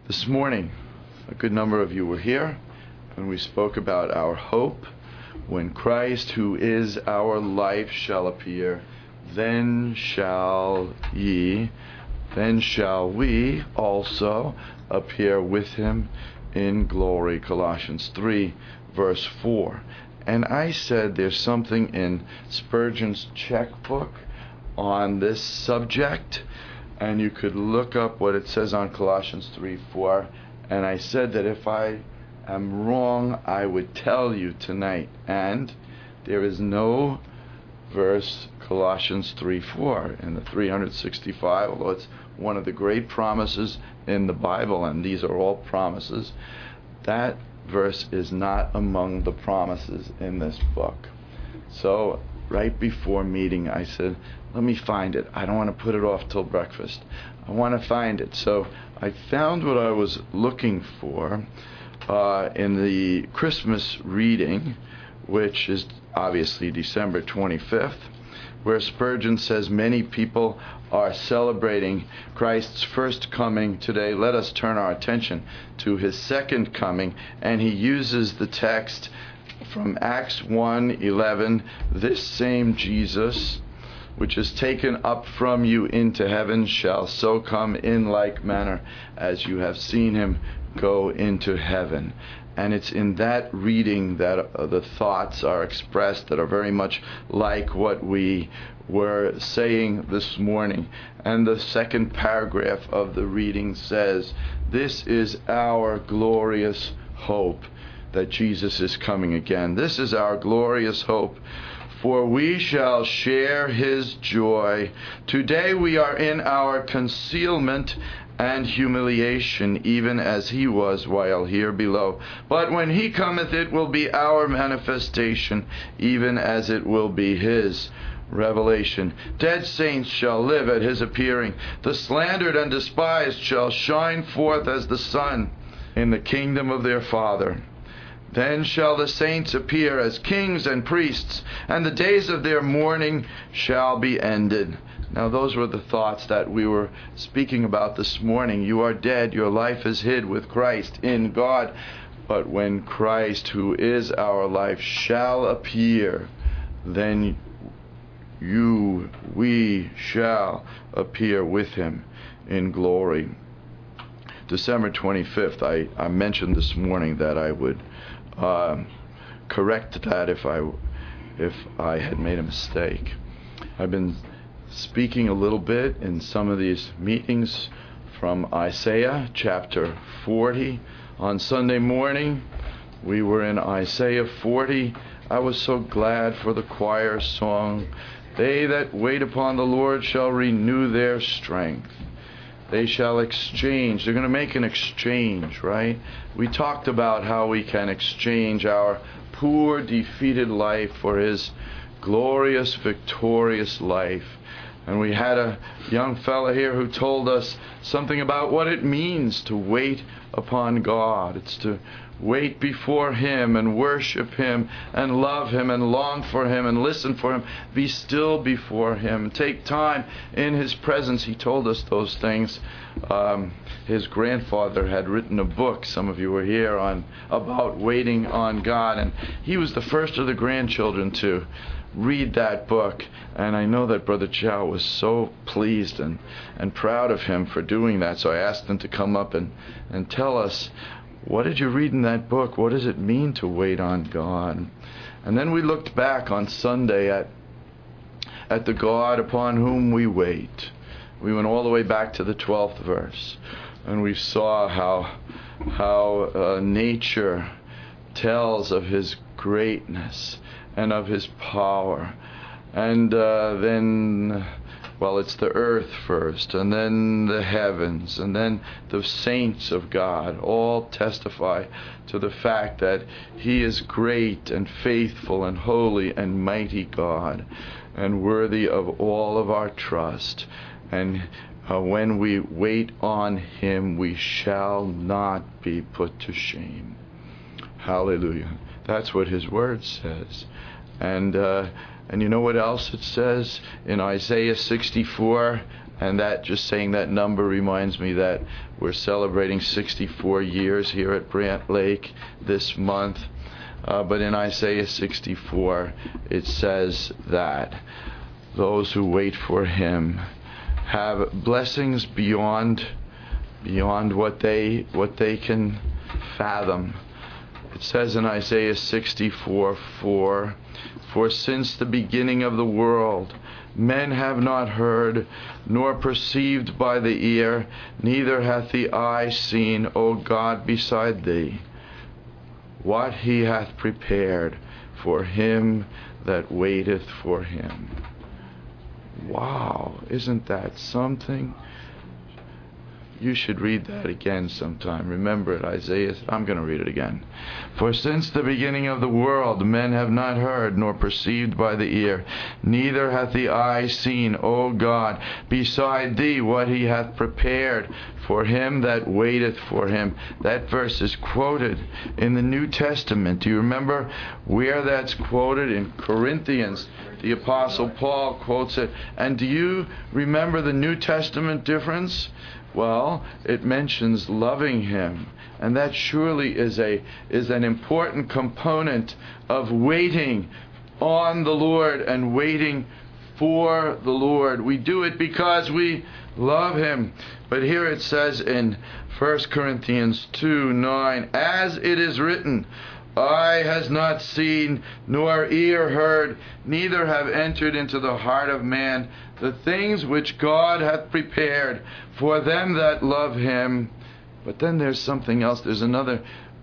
This morning, a good number of you were here, and we spoke about our hope. When Christ, who is our life, shall appear, then shall we also appear with him in glory. Colossians 3, verse 4. And I said there's something in Spurgeon's checkbook on this subject, and you could look up what it says on Colossians 3:4. And I said that if I am wrong, I would tell you tonight. And there is no verse, Colossians 3:4, in the 365, although it's one of the great promises in the Bible, and these are all promises. That verse is not among the promises in this book. So right before meeting, I said, let me find it. I don't want to put it off till breakfast. I want to find it. So I found what I was looking for in the Christmas reading, which is obviously December 25th, where Spurgeon says many people are celebrating Christ's first coming today. Let us turn our attention to his second coming, and he uses the text from Acts 1:11, this same Jesus, which is taken up from you into heaven, shall so come in like manner as you have seen him go into heaven. And it's in that reading that the thoughts are expressed that are very much like what we were saying this morning. And the second paragraph of the reading says, this is our glorious hope, that Jesus is coming again. This is our glorious hope, for we shall share his joy. Today we are in our concealment and humiliation, even as he was while here below. But when he cometh, it will be our manifestation, even as it will be his revelation. Dead saints shall live at his appearing. The slandered and despised shall shine forth as the sun in the kingdom of their Father. Then shall the saints appear as kings and priests, and the days of their mourning shall be ended. Now those were the thoughts that we were speaking about this morning. You are dead, your life is hid with Christ in God. But when Christ, who is our life, shall appear, then we shall appear with him in glory. December 25th, I mentioned this morning that I would correct that if I had made a mistake. I've been speaking a little bit in some of these meetings from Isaiah chapter 40. On Sunday morning, we were in Isaiah 40. I was so glad for the choir song, they that wait upon the Lord shall renew their strength. They shall exchange. They're going to make an exchange, right? We talked about how we can exchange our poor, defeated life for his glorious, victorious life. And we had a young fella here who told us something about what it means to wait upon God. It's to wait before him and worship him and love him and long for him and listen for him. Be still before him. Take time in his presence. He told us those things. His grandfather had written a book, some of you were here, about waiting on God. And he was the first of the grandchildren to read that book. And I know that Brother Chow was so pleased and proud of him for doing that. So I asked him to come up and tell us, what did you read in that book? What does it mean to wait on God? And then we looked back on Sunday at the God upon whom we wait. We went all the way back to the 12th verse, and we saw how nature tells of his greatness and of his power. And then, well, it's the earth first, and then the heavens, and then the saints of God all testify to the fact that he is great and faithful and holy and mighty God and worthy of all of our trust. And when we wait on him, we shall not be put to shame. Hallelujah. That's what his word says. And you know what else it says in Isaiah 64? And that, just saying that number reminds me that we're celebrating 64 years here at Brant Lake this month. But in Isaiah 64, it says that those who wait for Him have blessings beyond what they can fathom. It says in Isaiah 64:4, "For since the beginning of the world, men have not heard, nor perceived by the ear, neither hath the eye seen, O God, beside Thee, what He hath prepared for him that waiteth for Him." Wow, isn't that something? You should read that again sometime. Remember it, Isaiah. I'm going to read it again. "For since the beginning of the world, men have not heard, nor perceived by the ear, neither hath the eye seen, O God, beside Thee, what He hath prepared for him that waiteth for Him." That verse is quoted in the New Testament. Do you remember where that's quoted? In Corinthians. The Apostle Paul quotes it. And do you remember the New Testament difference? Well, it mentions loving Him, and that surely is an important component of waiting on the Lord and waiting for the Lord. We do it because we love Him. But here it says in 1 Corinthians 2:9, "As it is written, eye has not seen, nor ear heard, neither have entered into the heart of man the things which God hath prepared for them that love Him." But then there's something else. There's another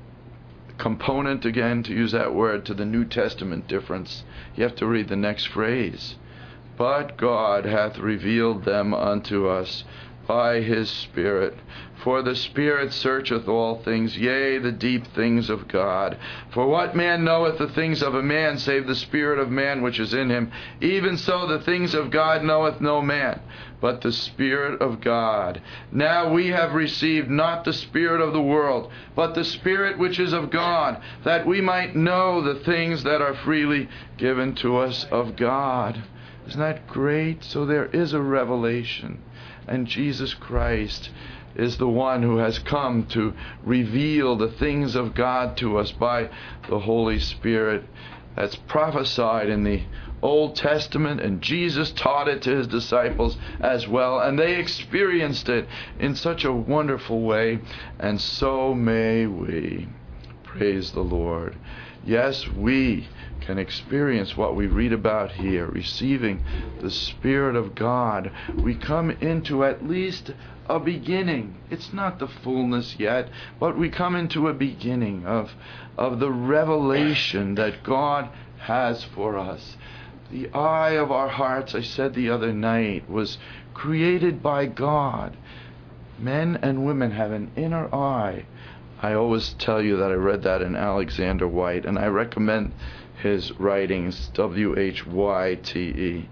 component, again, to use that word, to the New Testament difference. You have to read the next phrase. "But God hath revealed them unto us by His Spirit. For the Spirit searcheth all things, yea, the deep things of God. For what man knoweth the things of a man, save the Spirit of man which is in him? Even so the things of God knoweth no man, but the Spirit of God. Now we have received not the spirit of the world, but the Spirit which is of God, that we might know the things that are freely given to us of God." Isn't that great? So there is a revelation. And Jesus Christ is the one who has come to reveal the things of God to us by the Holy Spirit. That's prophesied in the Old Testament, and Jesus taught it to His disciples as well, and they experienced it in such a wonderful way, and so may we. Praise the Lord. Yes, we can experience what we read about here, receiving the Spirit of God. We come into at least a beginning. It's not the fullness yet, but we come into a beginning of the revelation that God has for us. The eye of our hearts, I said the other night, was created by God. Men and women have an inner eye. I always tell you that I read that in Alexander White, and I recommend his writings, Whyte.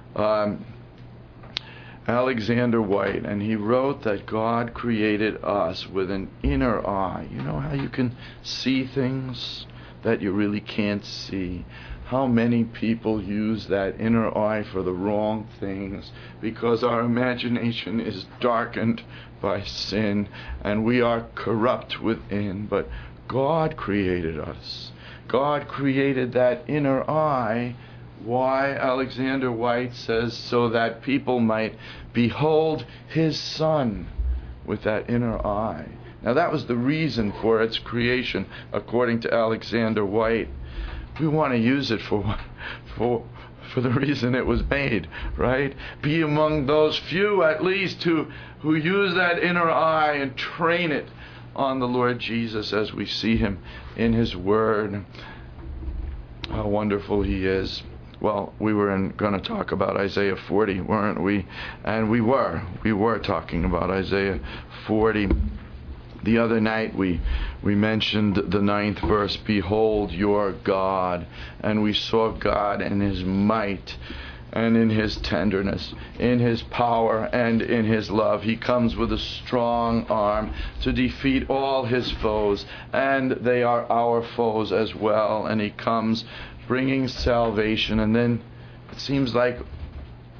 Alexander White, and he wrote that God created us with an inner eye. You know how you can see things that you really can't see? How many people use that inner eye for the wrong things because our imagination is darkened by sin and we are corrupt within. But God created us. God created that inner eye. Why? Alexander White says, so that people might behold His Son with that inner eye. Now that was the reason for its creation, according to Alexander White. We want to use it for the reason it was made, right? Be among those few, at least, who use that inner eye and train it on the Lord Jesus as we see Him in His Word. How wonderful He is. Well, we were going to talk about Isaiah 40, weren't we? And we were talking about Isaiah 40. The other night we mentioned the 9th verse, "Behold your God." And we saw God in His might and in His tenderness, in His power and in His love. He comes with a strong arm to defeat all His foes, and they are our foes as well. And He comes bringing salvation. And then it seems like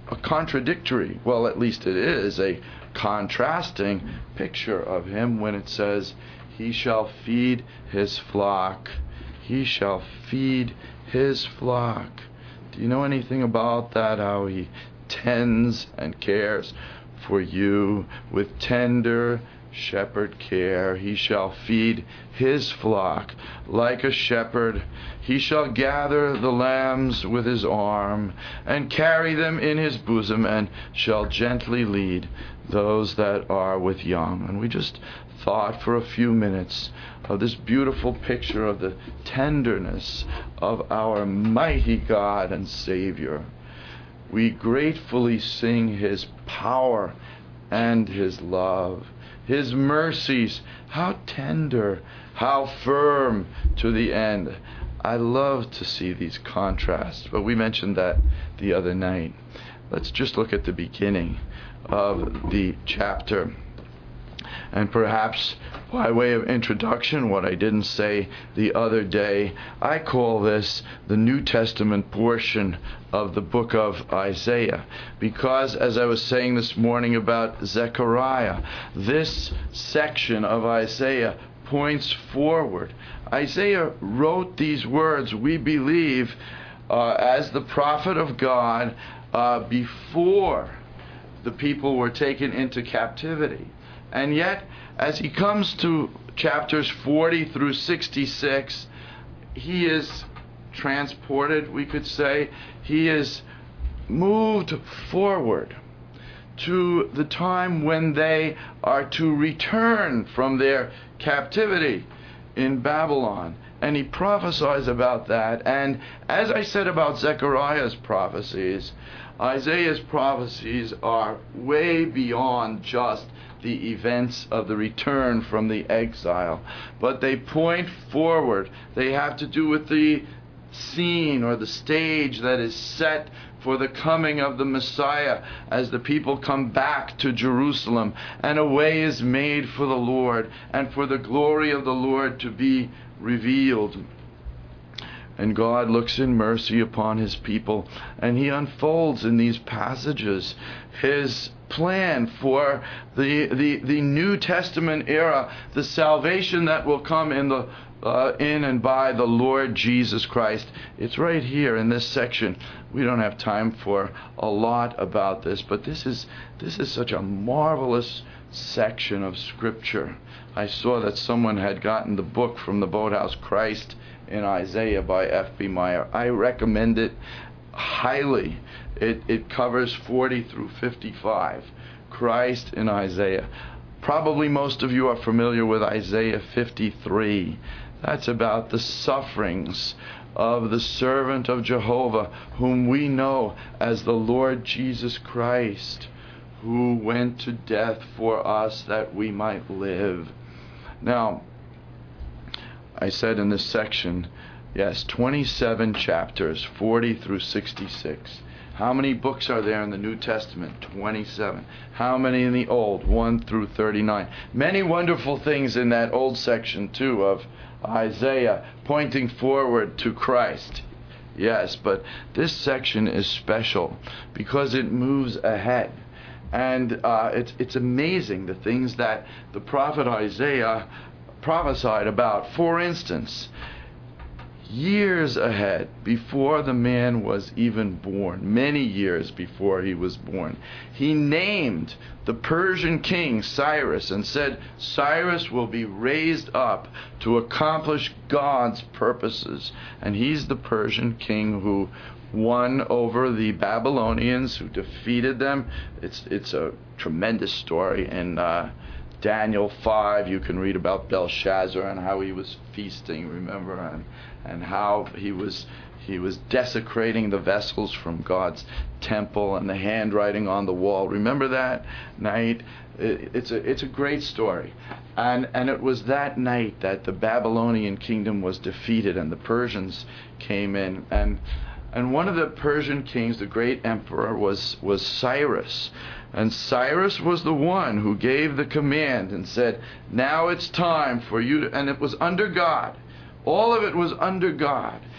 a contradictory, well, at least it is a contrasting picture of him when it says, he shall feed his flock. He shall feed his flock. Do you know anything about that? How he tends and cares for you with tender shepherd care. He shall feed his flock like a shepherd. He shall gather the lambs with his arm and carry them in his bosom, and shall gently lead those that are with young. And we just thought for a few minutes of this beautiful picture of the tenderness of our mighty God and Savior. We gratefully sing his power and his love, his mercies, how tender, how firm to the end. I love to see these contrasts, but we mentioned that the other night. Let's just look at the beginning of the chapter. And perhaps by way of introduction, what I didn't say the other day, I call this the New Testament portion of the book of Isaiah. Because, as I was saying this morning about Zechariah, this section of Isaiah points forward. Isaiah wrote these words, we believe, as the prophet of God before the people were taken into captivity. And yet, as he comes to chapters 40 through 66, he is transported, we could say. He is moved forward to the time when they are to return from their captivity in Babylon. And he prophesies about that. And as I said about Zechariah's prophecies, Isaiah's prophecies are way beyond just the events of the return from the exile, but they point forward. They have to do with the scene or the stage that is set for the coming of the Messiah as the people come back to Jerusalem, and a way is made for the Lord and for the glory of the Lord to be revealed. And God looks in mercy upon his people, and he unfolds in these passages his plan for the New Testament era, the salvation that will come in and by the Lord Jesus Christ. It's right here in this section. We don't have time for a lot about this, but this is such a marvelous section of Scripture. I saw that someone had gotten the book from the Boathouse, Christ in Isaiah by F.B. Meyer. I recommend it highly. It covers 40 through 55. Christ in Isaiah. Probably most of you are familiar with Isaiah 53. That's about the sufferings of the servant of Jehovah, whom we know as the Lord Jesus Christ, who went to death for us that we might live. Now, I said in this section, yes, 27 chapters, 40 through 66. How many books are there in the New Testament? 27. How many in the Old? 1 through 39. Many wonderful things in that old section, too, of Isaiah, pointing forward to Christ. Yes, but this section is special because it moves ahead. And it's amazing the things that the prophet Isaiah prophesied about. For instance, years ahead, before the man was even born, many years before he was born, he named the Persian king Cyrus and said, Cyrus will be raised up to accomplish God's purposes. And he's the Persian king who won over the Babylonians, who defeated them. It's a tremendous story. And Daniel 5, you can read about Belshazzar and how he was feasting, remember, and how he was desecrating the vessels from God's temple and the handwriting on the wall. Remember that night? It's a great story. And it was that night that the Babylonian kingdom was defeated and the Persians came in. And one of the Persian kings, the great emperor, was Cyrus. And Cyrus was the one who gave the command and said, now it's time for you to, and it was under God. All of it was under God.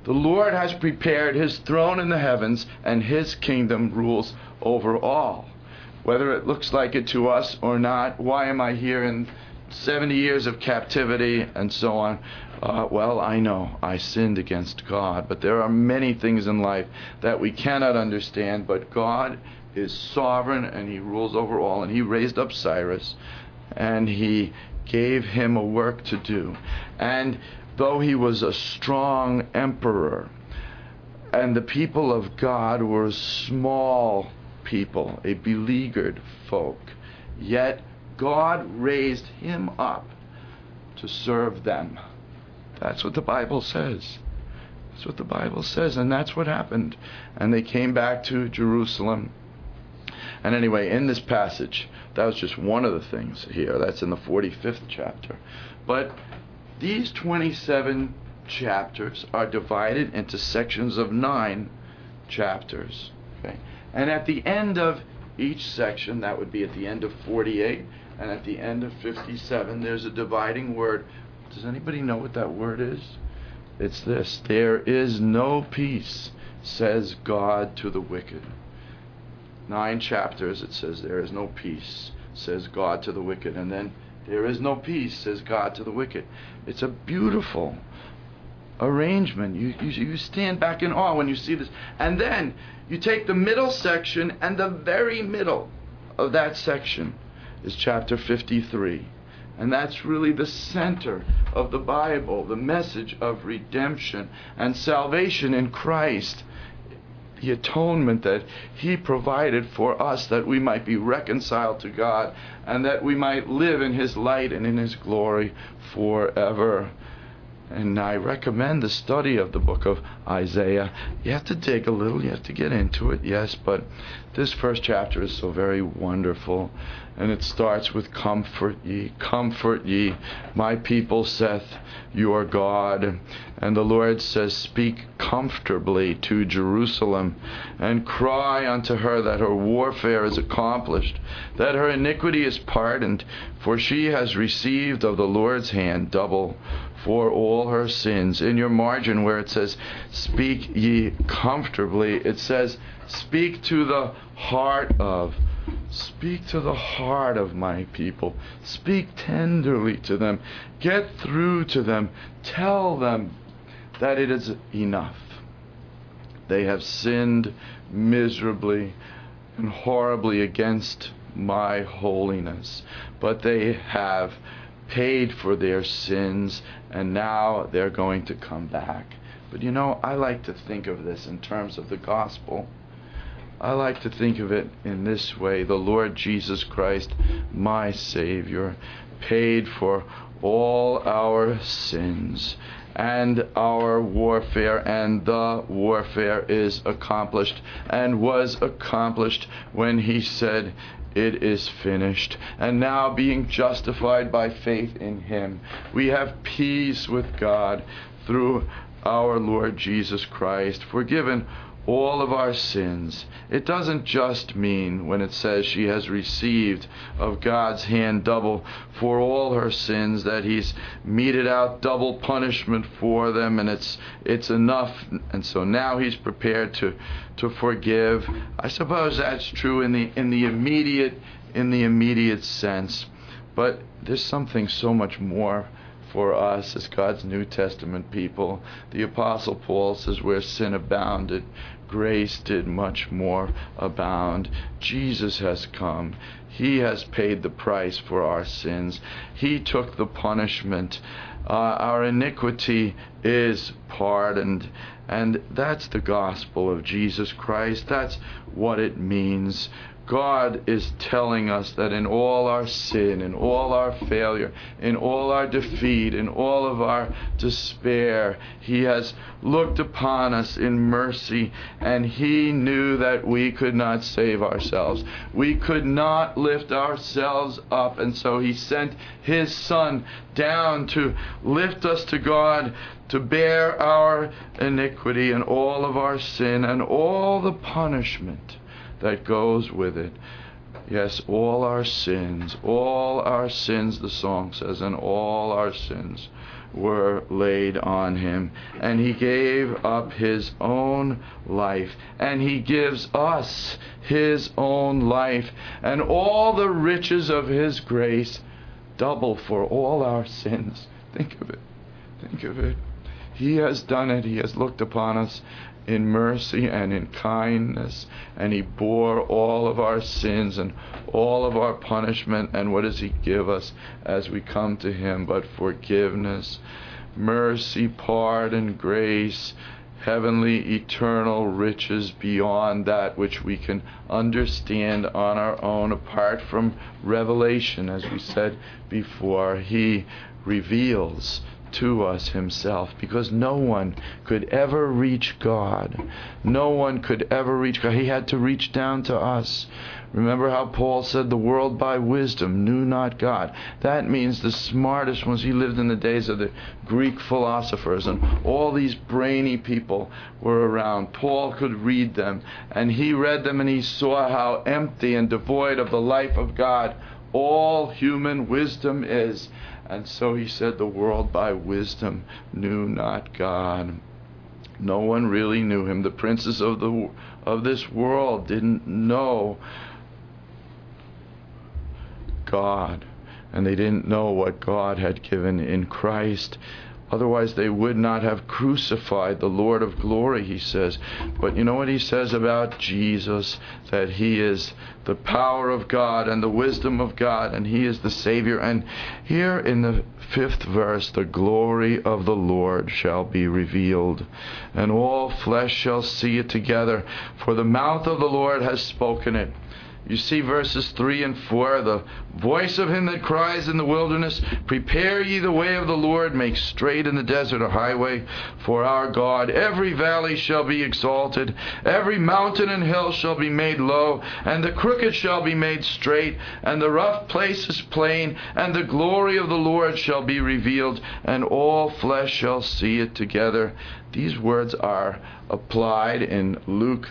The Lord has prepared his throne in the heavens, and his kingdom rules over all. Whether it looks like it to us or not, why am I here in 70 years of captivity and so on? Well, I know I sinned against God, but there are many things in life that we cannot understand, but God is sovereign and he rules over all, and he raised up Cyrus and he gave him a work to do. And though he was a strong emperor and the people of God were a small people, a beleaguered folk, yet God raised him up to serve them. That's what the Bible says. That's what the Bible says, and that's what happened. And they came back to Jerusalem. And anyway, in this passage, that was just one of the things here. That's in the 45th chapter. But these 27 chapters are divided into sections of 9 chapters. Okay? And at the end of each section, that would be at the end of 48, and at the end of 57, there's a dividing word. Does anybody know what that word is? It's this: there is no peace, says God to the wicked. 9 chapters, it says there is no peace, says God to the wicked. And then there is no peace, says God to the wicked. It's a beautiful arrangement. You stand back in awe when you see this. And then you take the middle section, and the very middle of that section is chapter 53. And that's really the center of the Bible, the message of redemption and salvation in Christ. The atonement that he provided for us, that we might be reconciled to God and that we might live in his light and in his glory forever. And I recommend the study of the book of Isaiah. You have to dig a little, you have to get into it, yes, but this first chapter is so very wonderful. And it starts with comfort ye, my people saith, your God. And the Lord says, speak comfortably to Jerusalem, and cry unto her that her warfare is accomplished, that her iniquity is pardoned, for she has received of the Lord's hand double for all her sins. In your margin where it says, speak ye comfortably, it says, speak to the heart of. Speak to the heart of my people. Speak tenderly to them. Get through to them. Tell them that it is enough. They have sinned miserably and horribly against my holiness, but they have paid for their sins, and now they're going to come back. But you know, I like to think of this in terms of the gospel. I like to think of it in this way: the Lord Jesus Christ, my Savior, paid for all our sins and our warfare, and the warfare is accomplished, and was accomplished when he said, it is finished. And now, being justified by faith in him, we have peace with God through our Lord Jesus Christ, forgiven all of our sins. It doesn't just mean when it says she has received of God's hand double for all her sins that he's meted out double punishment for them, and it's enough, and so now he's prepared to forgive. I suppose that's true in the immediate sense, but there's something so much more for us as God's New Testament people. The Apostle Paul says, where sin abounded, grace did much more abound. Jesus has come. He has paid the price for our sins. He took the punishment. Our iniquity is pardoned. And that's the gospel of Jesus Christ. That's what it means. God is telling us that in all our sin, in all our failure, in all our defeat, in all of our despair, he has looked upon us in mercy, and he knew that we could not save ourselves. We could not lift ourselves up, and so he sent his Son down to lift us to God, to bear our iniquity and all of our sin and all the punishment that goes with it. Yes, all our sins, the song says, and all our sins were laid on him. And he gave up his own life, and he gives us his own life, and all the riches of his grace, double for all our sins. Think of it. Think of it. He has done it. He has looked upon us in mercy and in kindness, and he bore all of our sins and all of our punishment. And what does he give us as we come to him but forgiveness, mercy, pardon, grace, heavenly, eternal riches beyond that which we can understand on our own, apart from revelation. As we said before, he reveals to us himself, because no one could ever reach God. No one could ever reach God. He had to reach down to us. Remember how Paul said, the world by wisdom knew not God. That means the smartest ones. He lived in the days of the Greek philosophers, and all these brainy people were around. Paul could read them, and he read them, and he saw how empty and devoid of the life of God all human wisdom is. And so he said, the world by wisdom knew not God. No one really knew him. The princes of this world didn't know God, and they didn't know what God had given in Christ. Otherwise they would not have crucified the Lord of glory, he says. But you know what he says about Jesus? That he is the power of God and the wisdom of God, and he is the Savior. And here in the 5th verse, the glory of the Lord shall be revealed, and all flesh shall see it together, for the mouth of the Lord has spoken it. You see verses 3 and 4, the voice of him that cries in the wilderness, prepare ye the way of the Lord, make straight in the desert a highway for our God. Every valley shall be exalted, every mountain and hill shall be made low, and the crooked shall be made straight, and the rough places plain, and the glory of the Lord shall be revealed, and all flesh shall see it together. These words are applied in Luke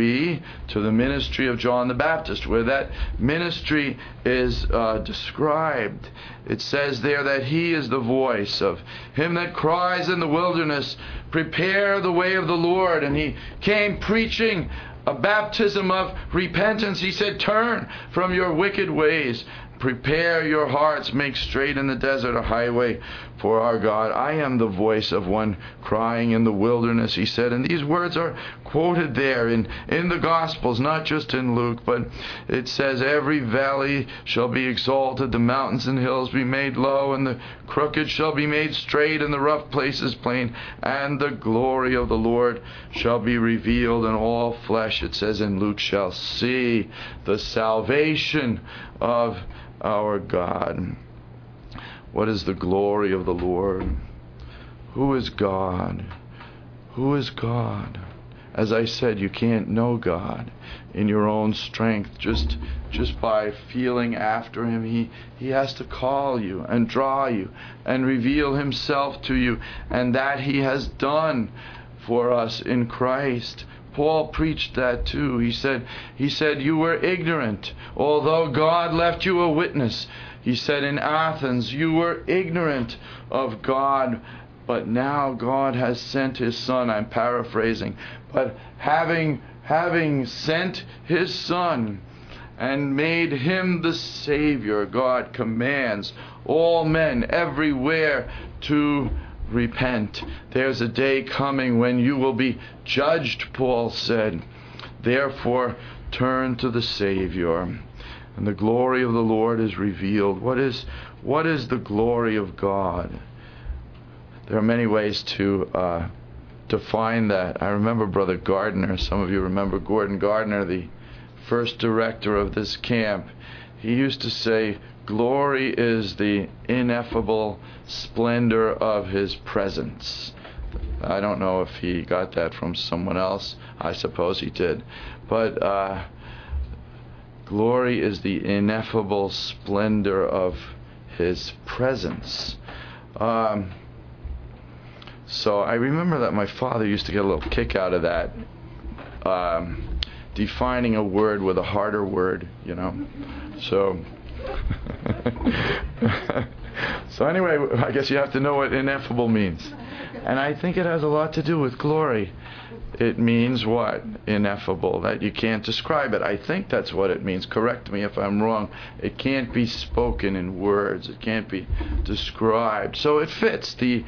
3 to the ministry of John the Baptist, where that ministry is described. It says there that he is the voice of him that cries in the wilderness, prepare the way of the Lord. And he came preaching a baptism of repentance. He said, turn from your wicked ways. Prepare your hearts, make straight in the desert a highway for our God. I am the voice of one crying in the wilderness, he said. And these words are quoted there in the Gospels, not just in Luke, but it says, every valley shall be exalted, the mountains and hills be made low, and the crooked shall be made straight, and the rough places plain, and the glory of the Lord shall be revealed, and all flesh, it says in Luke, shall see the salvation of our God. What is the glory of the Lord? Who is God? Who is God? As I said, you can't know God in your own strength, just by feeling after him. He has to call you and draw you and reveal himself to you, and that he has done for us in Christ. Paul preached that too. He said, you were ignorant, although God left you a witness. He said in Athens, you were ignorant of God, but now God has sent his Son. I'm paraphrasing. But having sent his Son and made him the Savior, God commands all men everywhere to repent. There's a day coming when you will be judged, Paul said. Therefore, turn to the Savior, and the glory of the Lord is revealed. What is the glory of God? There are many ways to define that. I remember Brother Gardner. Some of you remember Gordon Gardner, the first director of this camp. He used to say, glory is the ineffable splendor of his presence. I don't know if he got that from someone else. I suppose he did. But glory is the ineffable splendor of his presence. So I remember that my father used to get a little kick out of that. defining a word with a harder word, So, so anyway, I guess you have to know what ineffable means. And I think it has a lot to do with glory. It means what? Ineffable. That you can't describe it. I think that's what it means. Correct me if I'm wrong. It can't be spoken in words. It can't be described. So it fits the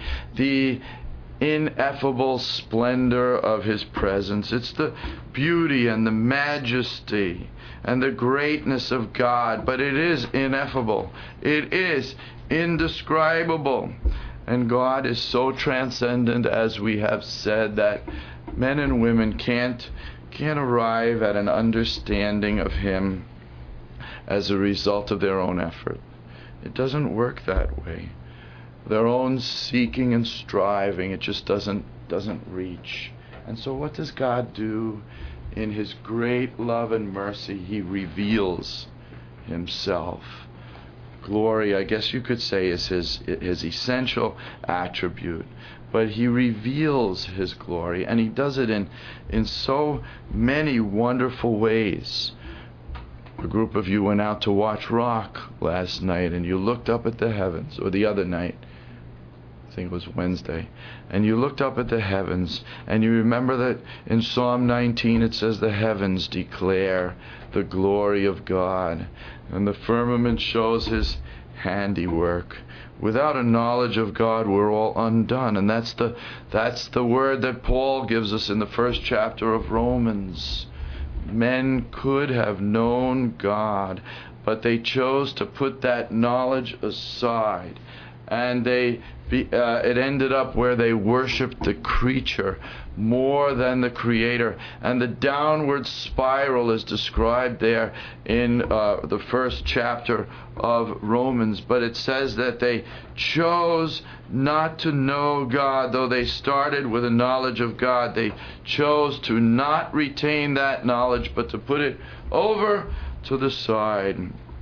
ineffable splendor of His presence. It's the beauty and the majesty and the greatness of God. But it is ineffable. It is indescribable. And God is so transcendent, as we have said, that men and women can't arrive at an understanding of Him as a result of their own effort. It doesn't work that way. Their own seeking and striving, it just doesn't reach. And so what does God do? In His great love and mercy, He reveals Himself. Glory, I guess you could say, is His essential attribute. But He reveals His glory, and He does it in so many wonderful ways. A group of you went out to watch rock last night, and you looked up at the heavens, or the other night, I think it was Wednesday, and you looked up at the heavens, and you remember that in Psalm 19 it says, the heavens declare the glory of God, and the firmament shows His handiwork. Without a knowledge of God, we're all undone. And that's the word that Paul gives us in the first chapter of Romans. Men could have known God, but they chose to put that knowledge aside. And it ended up where they worshiped the creature more than the Creator. And the downward spiral is described there in the first chapter of Romans. But it says that they chose not to know God, though they started with a knowledge of God. They chose to not retain that knowledge, but to put it over to the side.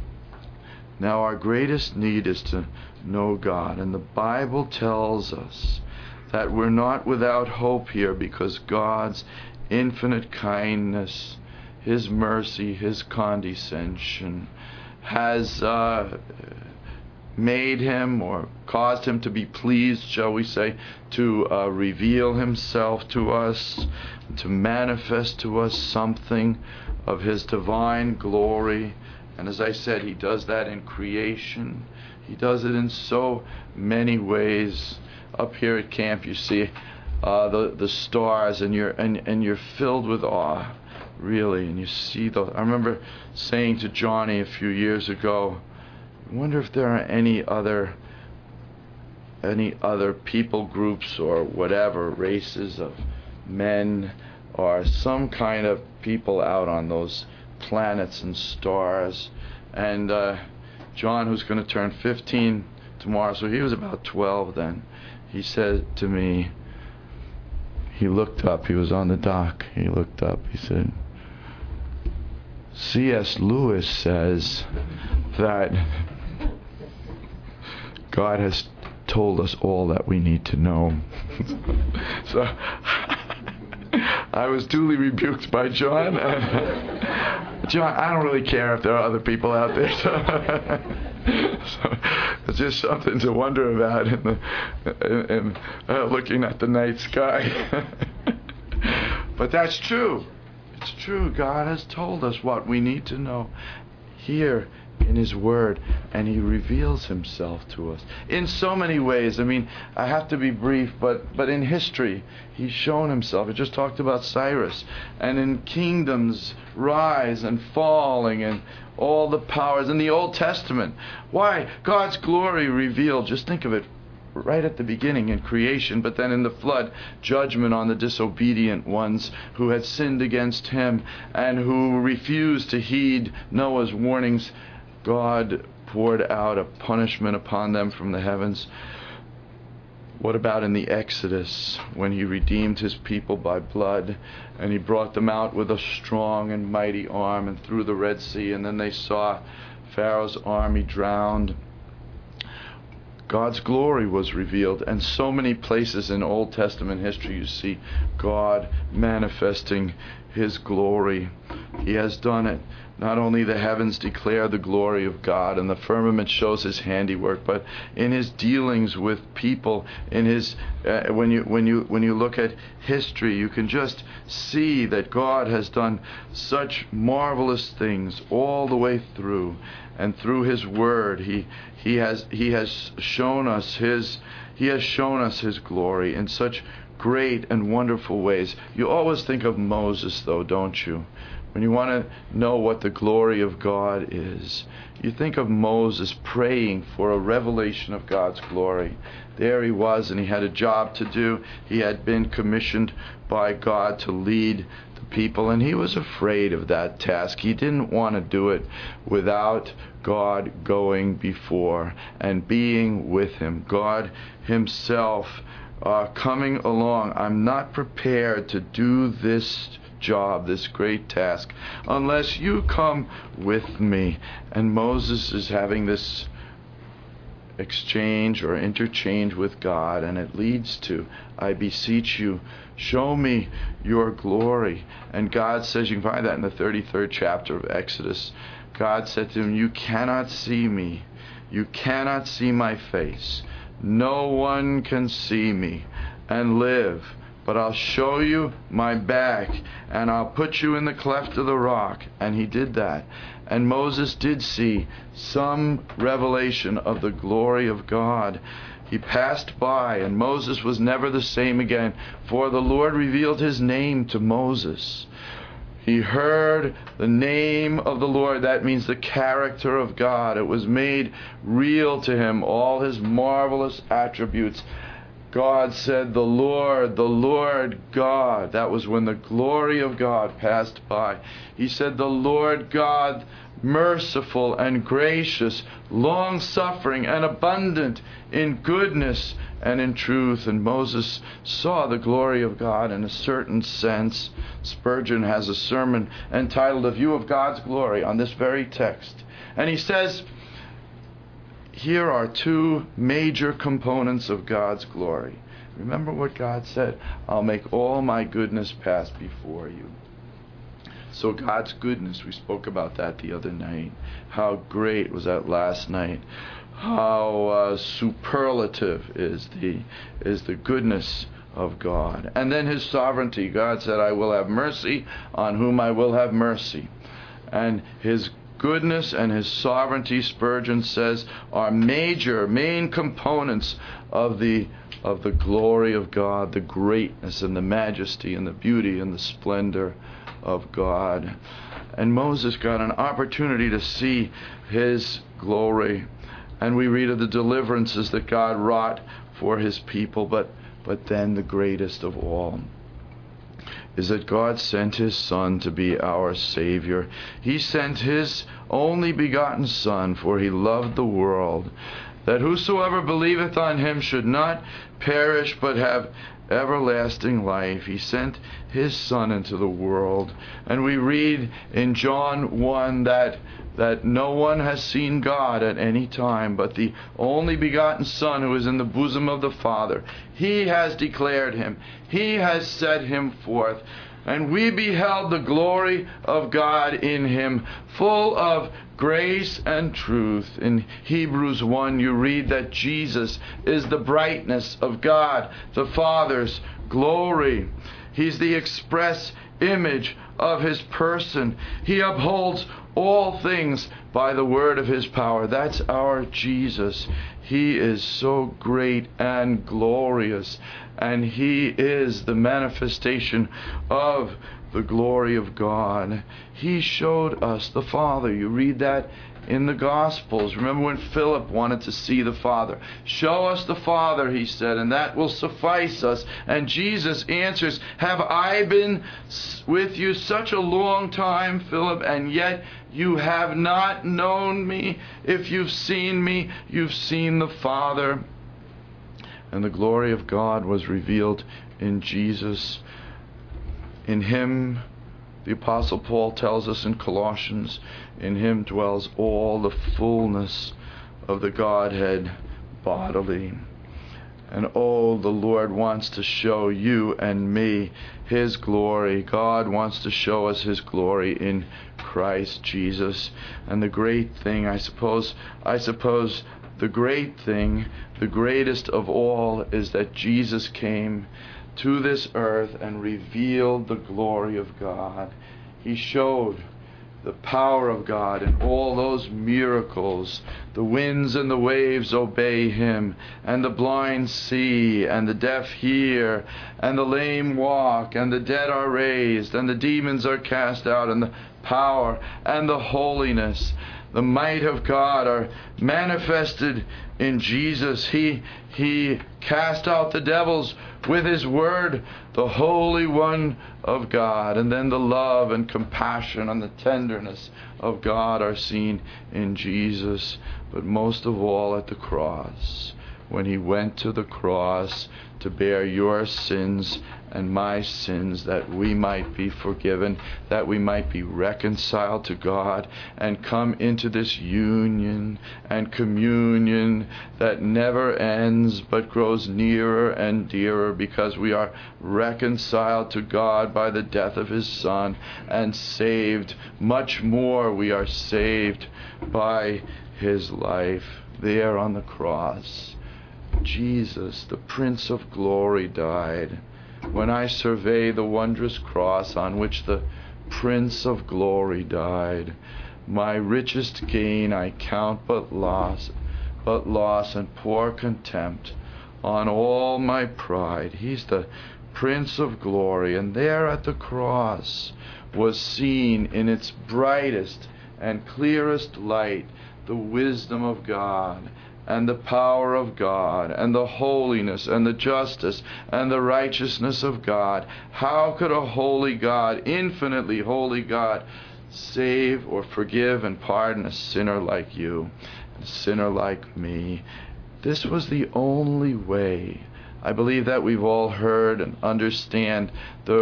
Now our greatest need is to know God. And the Bible tells us that we're not without hope here, because God's infinite kindness, His mercy, His condescension has made Him, or caused Him to be pleased, shall we say, to reveal Himself to us, to manifest to us something of His divine glory. And as I said, He does that in creation. He does it in so many ways. Up here at camp, you see the stars, and you're filled with awe, really. And you see I remember saying to Johnny a few years ago, I wonder if there are any other people groups or whatever, races of men or some kind of people out on those planets and stars. And John, who's going to turn 15 tomorrow, so he was about 12 then, he said to me, he looked up, he was on the dock, he looked up, he said, C.S. Lewis says that God has told us all that we need to know. So I was duly rebuked by John. John, I don't really care if there are other people out there. So it's just something to wonder about in looking at the night sky. But that's true. It's true. God has told us what we need to know here in His Word, and He reveals Himself to us in so many ways. I mean, I have to be brief, but in history, He's shown Himself. I just talked about Cyrus, and in kingdoms rise and falling, and all the powers in the Old Testament. Why? God's glory revealed. Just think of it. Right at the beginning in creation, but then in the flood, judgment on the disobedient ones who had sinned against Him and who refused to heed Noah's warnings. God poured out a punishment upon them from the heavens. What about in the Exodus, when He redeemed His people by blood, and He brought them out with a strong and mighty arm and through the Red Sea, and then they saw Pharaoh's army drowned? God's glory was revealed, and so many places in Old Testament history you see God manifesting His glory. He has done it. Not only the heavens declare the glory of God and the firmament shows His handiwork, but in His dealings with people, in His when you look at history, you can just see that God has done such marvelous things all the way through, and through His Word, He has shown us His glory in such great and wonderful ways. You always think of Moses, though, don't you? When you want to know what the glory of God is, you think of Moses praying for a revelation of God's glory. There he was, and he had a job to do. He had been commissioned by God to lead the people, and he was afraid of that task. He didn't want to do it without God going before and being with him. God Himself coming along. I'm not prepared to do this job, this great task, unless you come with me. And Moses is having this exchange or interchange with God, and it leads to, I beseech you, show me your glory. And God says, you can find that in the 33rd chapter of Exodus. God said to him, you cannot see me. You cannot see my face. No one can see me and live. But I'll show you my back, and I'll put you in the cleft of the rock. And he did that. And Moses did see some revelation of the glory of God. He passed by, and Moses was never the same again, for the Lord revealed His name to Moses. He heard the name of the Lord. That means the character of God. It was made real to him, all His marvelous attributes. God said, the Lord God. That was when the glory of God passed by. He said, the Lord God, merciful and gracious, long-suffering and abundant in goodness and in truth. And Moses saw the glory of God in a certain sense. Spurgeon has a sermon entitled A View of God's Glory on this very text. And he says, here are two major components of God's glory. Remember what God said, I'll make all my goodness pass before you. So God's goodness, we spoke about that the other night. How great was that last night. How superlative is the goodness of God. And then His sovereignty. God said, I will have mercy on whom I will have mercy. And His goodness and His sovereignty, Spurgeon says, are main components of the glory of God, the greatness and the majesty and the beauty and the splendor of God. And Moses got an opportunity to see His glory. And we read of the deliverances that God wrought for His people, but then the greatest of all is that God sent His Son to be our Savior. He sent His only begotten Son, for He loved the world, that whosoever believeth on Him should not perish, but have everlasting life. He sent His Son into the world. And we read in John 1 that no one has seen God at any time, but the only begotten Son who is in the bosom of the Father. He has declared Him. He has set Him forth. And we beheld the glory of God in Him, full of grace and truth. In Hebrews 1, you read that Jesus is the brightness of God, the Father's glory. He's the express image of His person. He upholds all things by the word of His power. That's our Jesus. He is so great and glorious, and He is the manifestation of the glory of God. He showed us the Father. You read that in the Gospels. Remember when Philip wanted to see the Father? Show us the Father, he said, and that will suffice us. And Jesus answers, have I been with you such a long time, Philip, and yet you have not known me? If you've seen me, you've seen the Father. And the glory of God was revealed in Jesus. In Him, the Apostle Paul tells us in Colossians, in Him dwells all the fullness of the Godhead bodily. And oh, the Lord wants to show you and me His glory. God wants to show us His glory in Christ Jesus. And the great thing, I suppose the great thing, the greatest of all, is that Jesus came to this earth and revealed the glory of God. He showed the power of God in all those miracles. The winds and the waves obey Him, and the blind see, and the deaf hear, and the lame walk, and the dead are raised, and the demons are cast out, and the power and the holiness, the might of God are manifested in Jesus. He cast out the devils with His word, the Holy One of God. And then the love and compassion and the tenderness of God are seen in Jesus. But most of all at the cross, when He went to the cross to bear your sins and my sins, that we might be forgiven, that we might be reconciled to God and come into this union and communion that never ends but grows nearer and dearer, because we are reconciled to God by the death of His Son and saved. Much more, we are saved by His life. There on the cross, Jesus, the Prince of Glory, died. When I survey the wondrous cross on which the Prince of Glory died, my richest gain I count but loss and pour contempt on all my pride. He's the Prince of Glory, and there at the cross was seen in its brightest and clearest light the wisdom of God, and the power of God, and the holiness, and the justice, and the righteousness of God. How could a holy God, infinitely holy God, save or forgive and pardon a sinner like you, a sinner like me? This was the only way. I believe that we've all heard and understand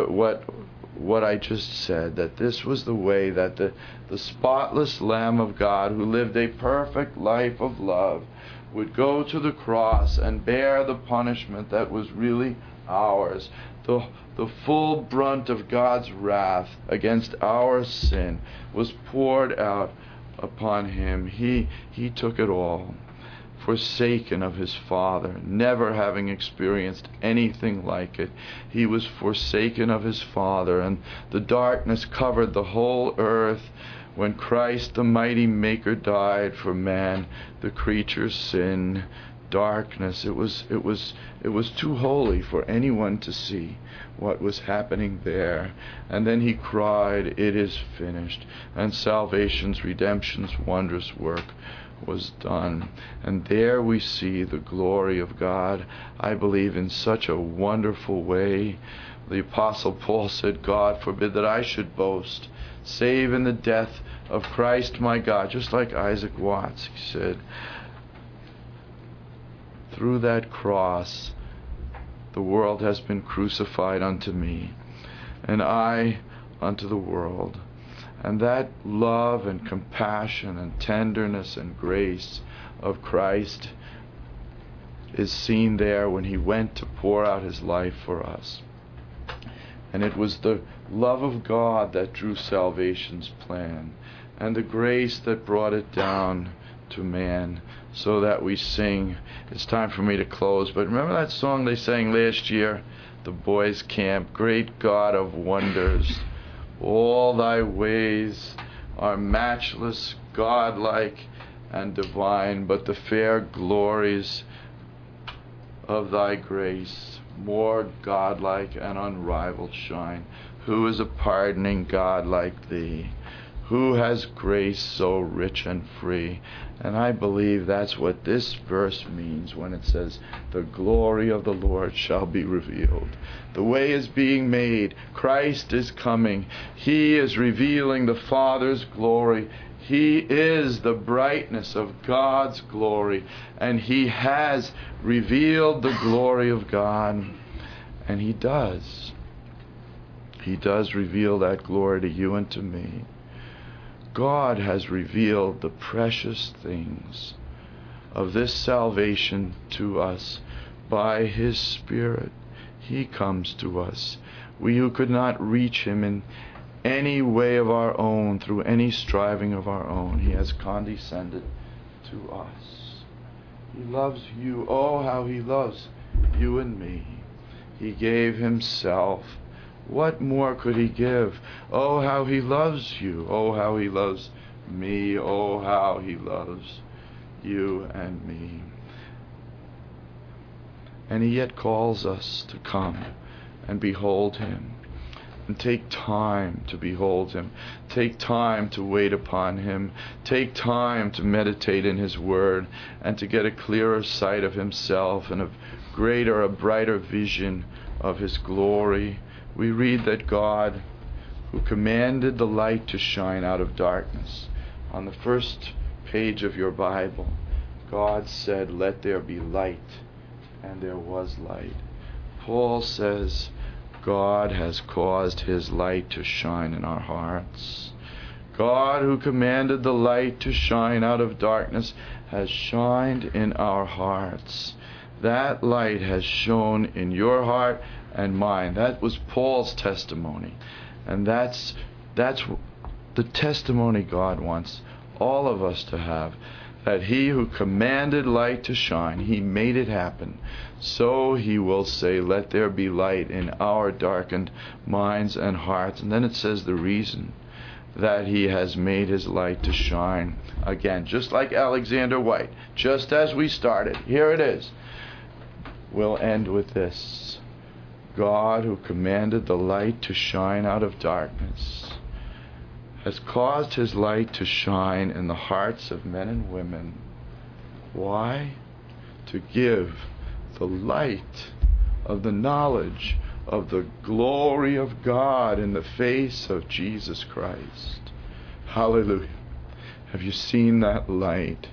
what I just said, that this was the way that the spotless Lamb of God, who lived a perfect life of love, would go to the cross and bear the punishment that was really ours. The full brunt of God's wrath against our sin was poured out upon Him. He took it all, forsaken of His Father, never having experienced anything like it. He was forsaken of His Father, and the darkness covered the whole earth. When Christ, the mighty Maker, died for man, the creature's sin, darkness, it was too holy for anyone to see what was happening there. And then He cried, "It is finished," and salvation's, redemption's wondrous work was done. And there we see the glory of God, I believe, in such a wonderful way. The Apostle Paul said, "God forbid that I should boast, save in the death of Christ my God," just like Isaac Watts. He said, "Through that cross the world has been crucified unto me, and I unto the world." And that love and compassion and tenderness and grace of Christ is seen there when He went to pour out His life for us. And it was the love of God that drew salvation's plan, and the grace that brought it down to man, so that we sing. It's time for me to close, but remember that song they sang last year, the boys' camp, "Great God of wonders, all Thy ways are matchless, godlike, and divine, but the fair glories of Thy grace more godlike and unrivaled shine. Who is a pardoning God like Thee? Who has grace so rich and free?" And I believe that's what this verse means when it says, "The glory of the Lord shall be revealed." The way is being made. Christ is coming. He is revealing the Father's glory. He is the brightness of God's glory, and He has revealed the glory of God. And He does. He does reveal that glory to you and to me. God has revealed the precious things of this salvation to us by His Spirit. He comes to us. We who could not reach Him in any way of our own, through any striving of our own, He has condescended to us. He loves you. Oh, how He loves you and me. He gave Himself. What more could He give? Oh, how He loves you. Oh, how He loves me. Oh, how He loves you and me. And He yet calls us to come and behold Him. And take time to behold Him. Take time to wait upon Him. Take time to meditate in His Word and to get a clearer sight of Himself and a greater, a brighter vision of His glory. We read that God, who commanded the light to shine out of darkness, on the first page of your Bible, God said, "Let there be light," and there was light. Paul says, God has caused His light to shine in our hearts. God, who commanded the light to shine out of darkness, has shined in our hearts. That light has shone in your heart and mine. That was Paul's testimony. And that's the testimony God wants all of us to have. That He who commanded light to shine, He made it happen. So He will say, let there be light in our darkened minds and hearts. And then it says the reason that He has made His light to shine. Again, just like Alexander White, just as we started. Here it is. We'll end with this. God, who commanded the light to shine out of darkness, has caused His light to shine in the hearts of men and women. Why? To give the light of the knowledge of the glory of God in the face of Jesus Christ. Hallelujah. Have you seen that light?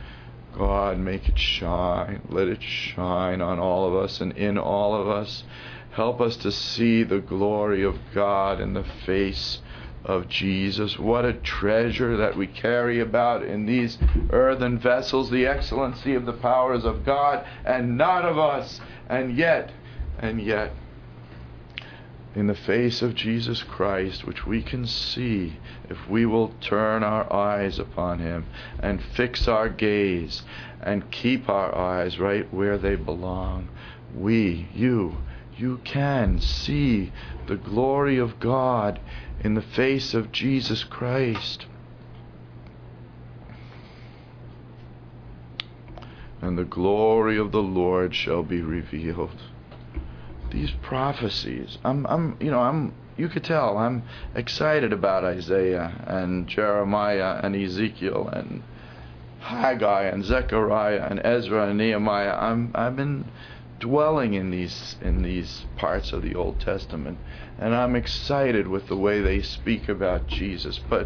God, make it shine. Let it shine on all of us and in all of us. Help us to see the glory of God in the face of Jesus. What a treasure that we carry about in these earthen vessels, the excellency of the powers of God and not of us. And yet, in the face of Jesus Christ, which we can see if we will turn our eyes upon Him and fix our gaze and keep our eyes right where they belong, you can see the glory of God in the face of Jesus Christ. And the glory of the Lord shall be revealed. These prophecies, you could tell I'm excited about Isaiah and Jeremiah and Ezekiel and Haggai and Zechariah and Ezra and Nehemiah. I've been dwelling in these parts of the Old Testament, and I'm excited with the way they speak about Jesus. But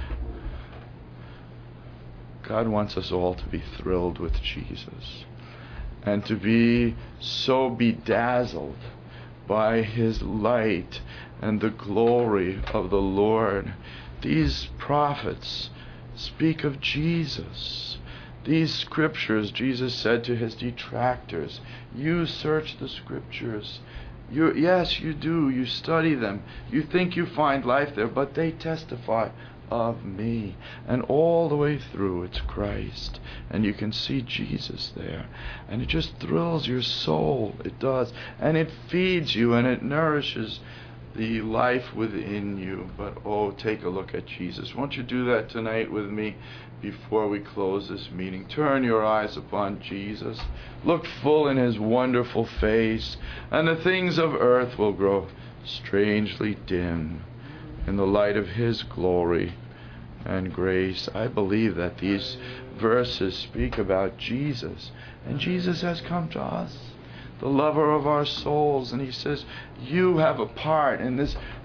God wants us all to be thrilled with Jesus and to be so bedazzled by His light and the glory of the Lord. These prophets speak of Jesus. These scriptures, Jesus said to His detractors, you search the scriptures. Yes, you do. You study them. You think you find life there, but they testify of me. And all the way through, it's Christ. And you can see Jesus there. And it just thrills your soul. It does. And it feeds you and it nourishes the life within you. But oh, take a look at Jesus. Won't you do that tonight with me before we close this meeting? Turn your eyes upon Jesus. Look full in His wonderful face, and the things of earth will grow strangely dim in the light of His glory and grace. I believe that these verses speak about Jesus, and Jesus has come to us, the lover of our souls, and He says, you have a part in this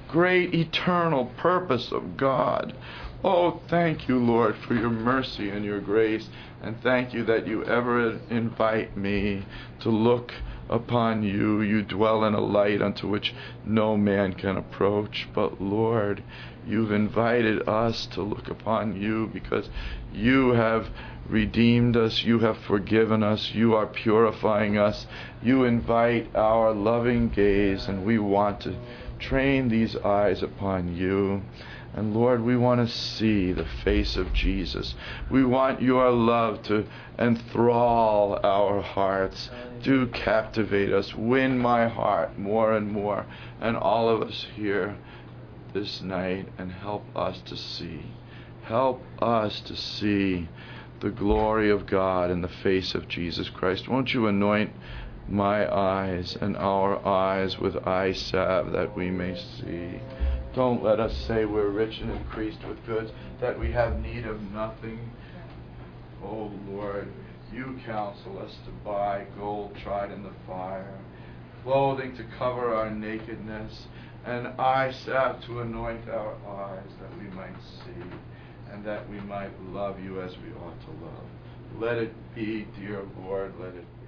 great eternal purpose of God. Oh, thank you, Lord, for your mercy and your grace. And thank you that you ever invite me to look upon you. You dwell in a light unto which no man can approach. But Lord, you've invited us to look upon you because you have redeemed us. You have forgiven us. You are purifying us. You invite our loving gaze, and we want to train these eyes upon you. And Lord, we want to see the face of Jesus. We want your love to enthrall our hearts. Do captivate us. Win my heart more and more. And all of us here this night, and help us to see. Help us to see the glory of God in the face of Jesus Christ. Won't you anoint my eyes and our eyes with eye salve that we may see? Don't let us say we're rich and increased with goods, that we have need of nothing. Oh Lord, you counsel us to buy gold tried in the fire, clothing to cover our nakedness, and eye salve to anoint our eyes that we might see, and that we might love you as we ought to love. Let it be, dear Lord, let it be.